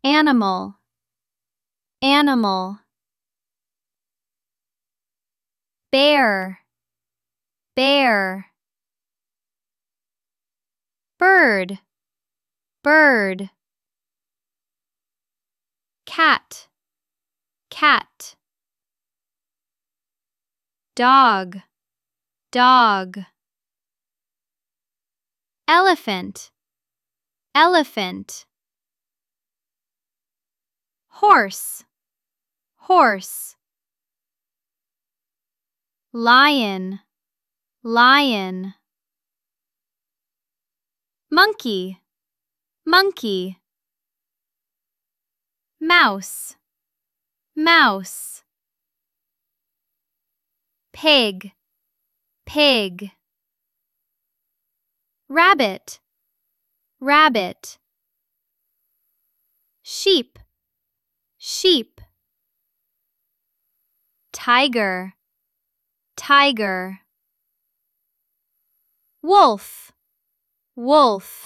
animal, animal. Bear, bear. Bird, bird. Cat, cat. Dog, dog. Elephant, elephant. Horse, horse. Lion, lion. Monkey, monkey. Mouse, mouse. Pig, pig. Rabbit, rabbit. Sheep, sheep. Tiger, tiger. Wolf, wolf.